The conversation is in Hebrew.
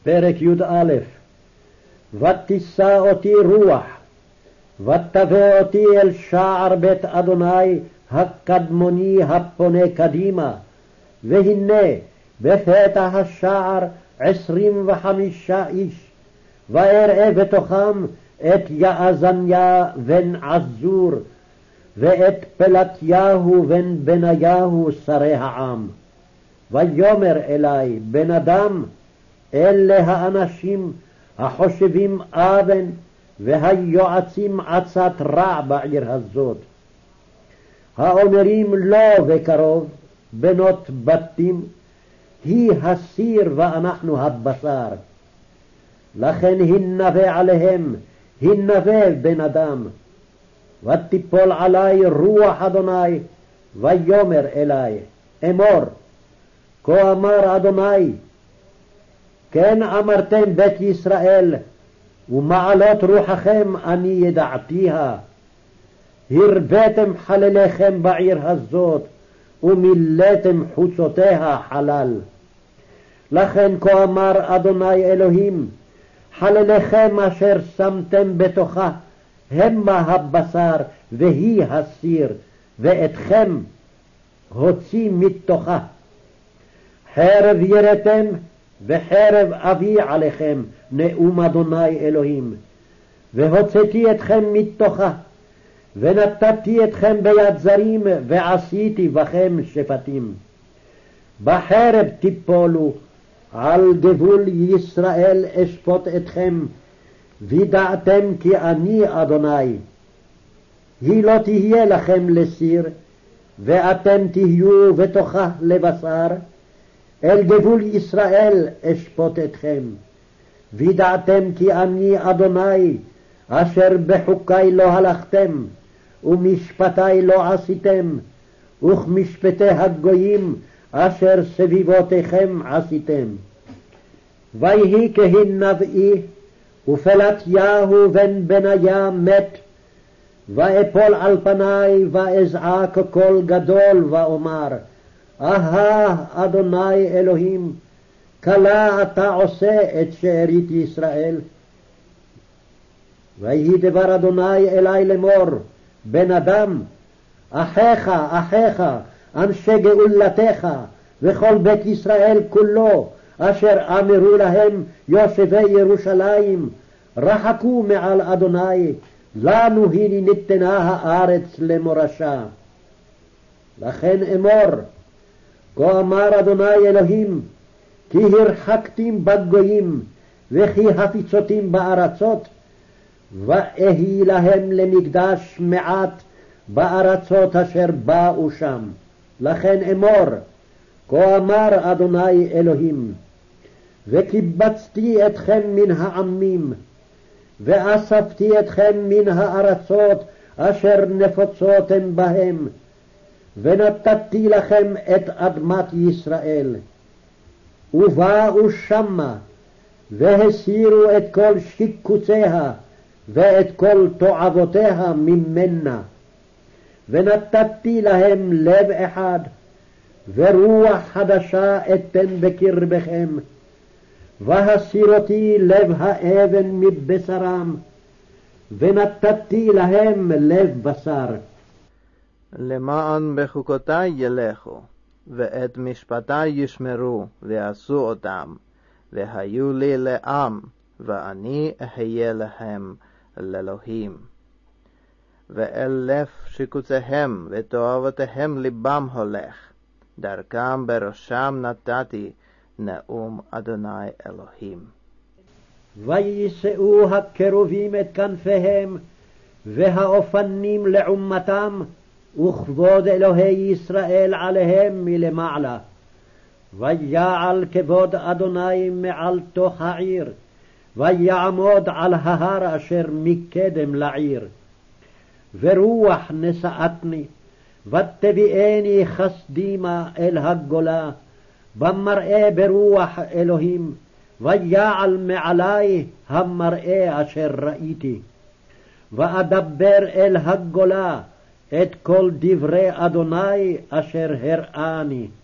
פרק י"א. ותישא אותי רוח, ותבא אותי אל שער בית אדוני הקדמוני הפונה קדימה, והנה בפתח השער 25 איש, ואראה בתוכם את יעזניה בן עזור, ואת פלטיהו בן בניהו שרי העם. ויאמר אלי, בן אדם, אלה האנשים החושבים אבן והיועצים עצת רע בעיר הזאת, האומרים לא בקרוב, בנות בתים, היא הסיר ואנחנו הבשר. לכן הנבא עליהם, הנבא בן אדם, ותיפול עלי רוח אדוני, ויאמר אלי, אמור, כה אמר אדוני, כן אמרתם בית ישראל, ומעלות רוחכם אני ידעתיה. הרבאתם חלליכם בעיר הזאת, ומילאתם חוצותיה חלל. לכן כה אמר אדוני אלוהים, חלליכם אשר שמתם בתוכה, המה הבשר והיא הסיר, ואתכם הוציא מתוכה. חרב יראתם, וחרב אביא עליכם, נאום אדוני אלוהים. והוצאתי אתכם מתוכה, ונתתי אתכם ביד זרים, ועשיתי בכם שפטים. בחרב תיפולו, על גבול ישראל אשפוט אתכם, וידעתם כי אני אדוני. היא לא תהיה לכם לסיר, ואתם תהיו בתוכה לבשר, אל גבול ישראל אשפוט אתכם. וידעתם כי אני אדוני, אשר בחוקי לא הלכתם, ומשפטי לא עשיתם, וכמשפטי הגויים אשר סביבותיכם עשיתם. ויהי כהנבאי, ופלטיהו בן בניה מת, ואפול על פני, ואזעק קול גדול, ואומר, אהה אדוני אלוהים, כלה אתה עושה את שארית ישראל. ויהי דבר אדוני אלי לאמור, בן אדם, אחיך, אנשי גאולתך, וכל בית ישראל כולו, אשר אמרו להם יושבי ירושלים, רחקו מעל אדוני, לנו הנה ניתנה הארץ למורשה. לכן אמור, כה אמר אדוני אלוהים, כי הרחקתים בגויים, וכי הפיצותים בארצות, ואהי להם למקדש מעט בארצות אשר באו שם. לכן אמור, כה אמר אדוני אלוהים, וקיבצתי אתכם מן העמים, ואספתי אתכם מן הארצות אשר נפוצותם בהם, ונתתי לכם את אדמת ישראל. ובאו שמה, והסירו את כל שיקוציה, ואת כל תועבותיה ממנה. ונתתי להם לב אחד, ורוח חדשה אתן בקרבכם, והסירותי לב האבן מבשרם, ונתתי להם לב בשר. למען בחוקותי ילכו, ואת משפטי ישמרו, ועשו אותם, והיו לי לעם, ואני אהיה להם לאלוהים. ואלף שיקוציהם ותועבותיהם ליבם הולך, דרכם בראשם נתתי, נאום אדוני אלוהים. ויישאו הקרובים את כנפיהם, והאופנים לעומתם, וכבוד אלוהי ישראל עליהם מלמעלה. ויעל כבוד אדוני מעל תוך העיר, ויעמוד על ההר אשר מקדם לעיר. ורוח נשאתני, ותביאני חסדימה אל הגולה, במראה ברוח אלוהים, ויעל מעלי המראה אשר ראיתי. ואדבר אל הגולה את כל דברי אדוני אשר הראני.